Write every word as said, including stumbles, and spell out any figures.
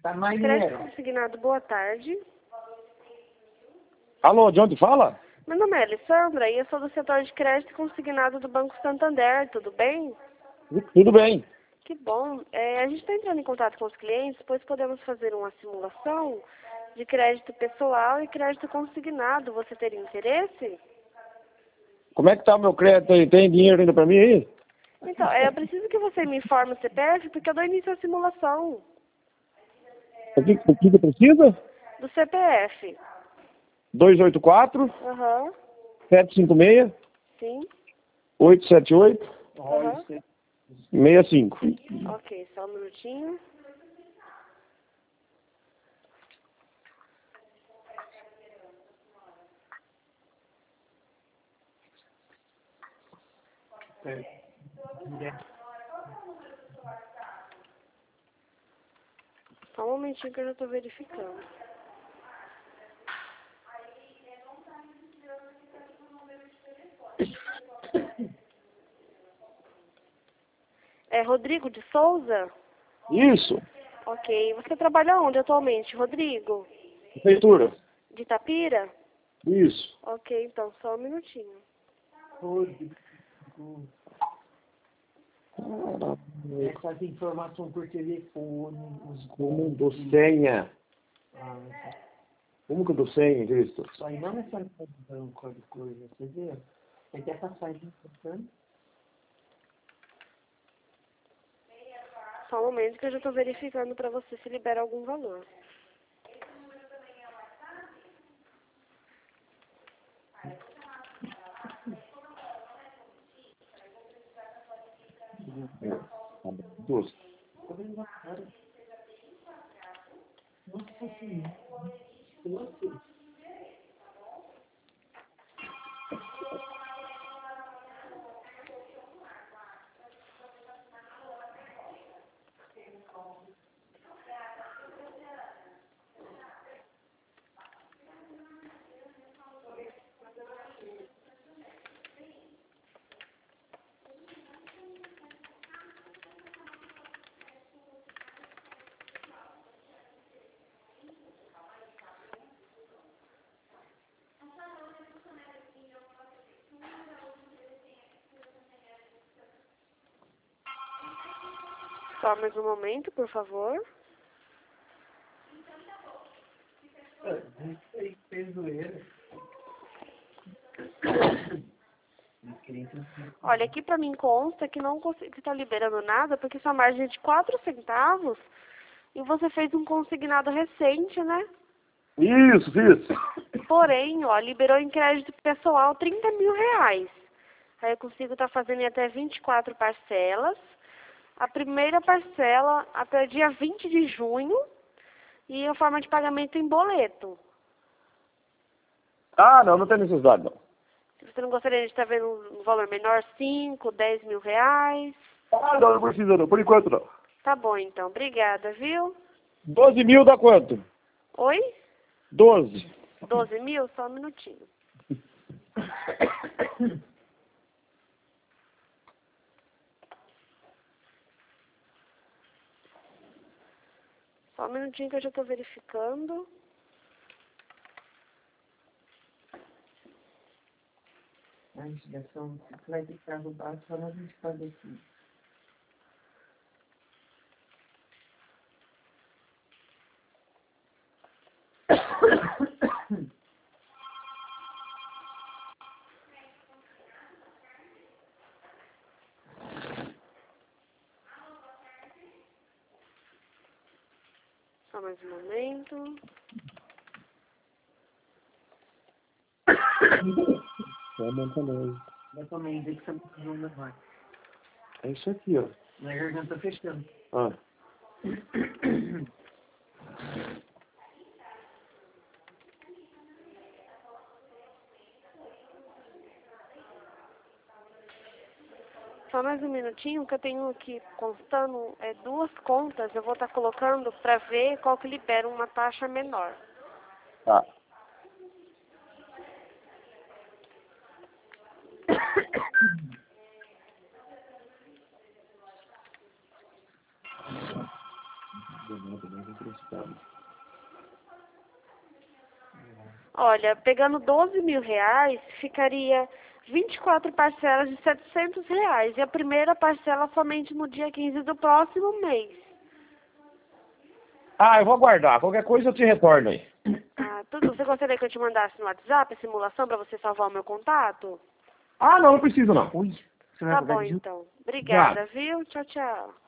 Tá mais Crédito dinheiro. consignado, boa tarde. Alô, de onde fala? Meu nome é Alessandra e eu sou do setor de crédito consignado do Banco Santander, tudo bem? Tudo bem. Que bom. É, a gente está entrando em contato com os clientes, pois podemos fazer uma simulação de crédito pessoal e crédito consignado. Você teria interesse? Como é que tá o meu crédito aí? Tem dinheiro ainda pra mim aí? Então, é, eu preciso que você me informe o C P F, porque eu dou início à simulação O que, o que que precisa? do C P F. dois oito quatro, Aham, sete cinco seis, sim. oito sete oito, Aham. seis cinco. Ok, só um minutinho. Só um momentinho que eu já estou verificando. É Rodrigo de Souza? Isso. Ok. Você trabalha onde atualmente, Rodrigo? Prefeitura. De Itapira? Isso. Ok, então, só um minutinho. Essas informações por telefone, os Como dou senha? Ah, Como que eu dou senha, Cristo? isso aí não é só de banco, de coisa, você vê? Você quer passar isso importante? Só um momento que eu já estou verificando para você se libera algum valor. Doce. Nossa senhora. Nossa. Só mais um momento, por favor. Isso aí fez zoeira. Olha, aqui para mim consta que não está liberando nada, porque sua margem é de quatro centavos e você fez um consignado recente, né? Isso, fiz. Porém, ó, liberou em crédito pessoal trinta mil reais. Aí eu consigo estar fazendo em até vinte e quatro parcelas. A primeira parcela até dia vinte de junho e a forma de pagamento em boleto. Ah, não, não tem necessidade, não. Se você não gostaria de estar vendo um valor menor, cinco, dez mil reais. Ah, não, não precisa não, por enquanto não. Tá bom, então. Obrigada, viu? doze mil dá quanto? Oi? doze. doze mil? Só um minutinho. Só um minutinho que eu já estou verificando. A investigação vai ter que estar no básico para a gente fazer aqui. Só mais um momento. Vai montar novo. Eu também vi que você não precisou levar. É isso aqui, ó. Minha garganta tá fechando. Ah. Só mais um minutinho que eu tenho aqui constando é, duas contas. Eu vou estar colocando para ver qual que libera uma taxa menor. Tá. Olha, pegando doze mil reais, ficaria vinte e quatro parcelas de setecentos reais. E a primeira parcela somente no dia quinze do próximo mês. Ah, eu vou aguardar. Qualquer coisa eu te retorno aí. Ah, tudo. Você gostaria que eu te mandasse no WhatsApp a simulação para você salvar o meu contato? Ah, não, não preciso não. Ui, você vai Tá pagar bom, de então. Obrigada, viu? Tchau, tchau.